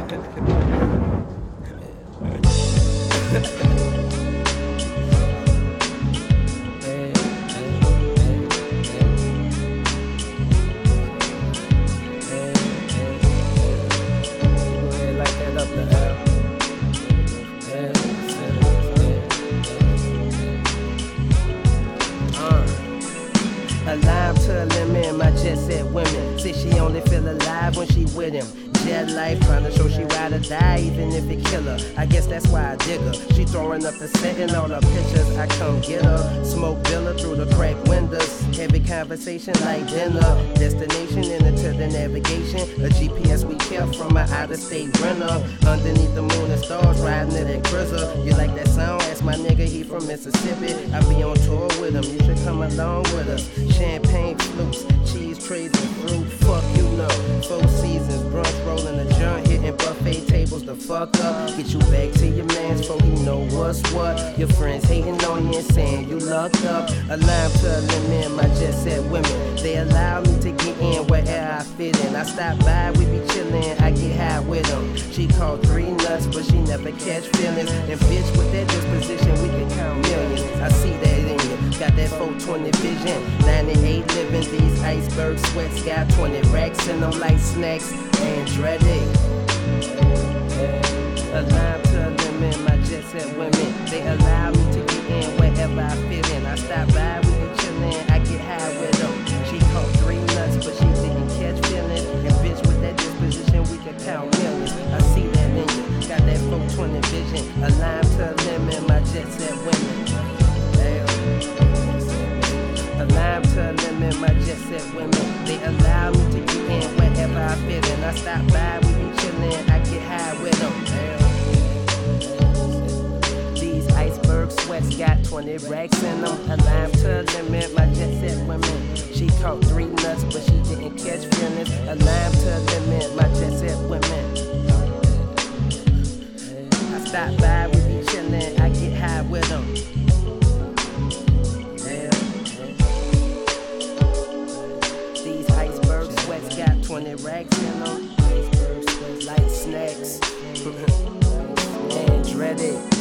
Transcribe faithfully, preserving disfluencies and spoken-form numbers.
Alive to a limit, my jet set women. Say she only feel alive when she with him. Jet life, trying to show she ride or die, even if it kill her. I guess that's why I dig her. She throwing up the set in all the pictures, I come get her. Smoke bill her through the crack windows. Heavy conversation like dinner. Destination into the navigation. A G P S we kept from my out of state renter. Underneath the moon and stars, riding to that cruiser. You like that sound? Ask my nigga, he from Mississippi. I be on tour with him, you should come along with us. Champagne flutes, cheese trays and fruit, fuck you know. Four seasons, brunch rolling a joint, hitting buffet tables the fuck up. Get you back to your mans, for he know what's what. Your friends hating on you and saying you lucked up. Alive to a limit, my jet set women. They allow me to get in wherever I fit in. I stop by, we be chillin', I get high with them. She called three nuts, but she never catch feelings. And bitch, with that disposition, we can count millions. I see that in you. Got that four twenty vision, ninety-eight living, these iceberg sweats. Got twenty racks in them like snacks, Andretti. Alive to a limit, my jet set women. They allow me to get in wherever I fit in. I stop by, we can chillin', I get high with them. She caught three nuts, but she didn't catch feelings. And bitch, with that disposition, we can count millions. I see that in you, got that four twenty vision. Alive to a limit, my jet set women. Alive to a limit, my jet set women. They allow me to get in wherever I fit in. I stop by, we be chillin', I get high with them. These iceberg sweats got twenty racks in them. Alive to a limit, my jet set women. She caught three nuts, but she didn't catch feelings. Alive to a limit, my jet set women. I stop by, we be chillin', I get high with them. Got twenty racks in them, like snacks, and dreaded.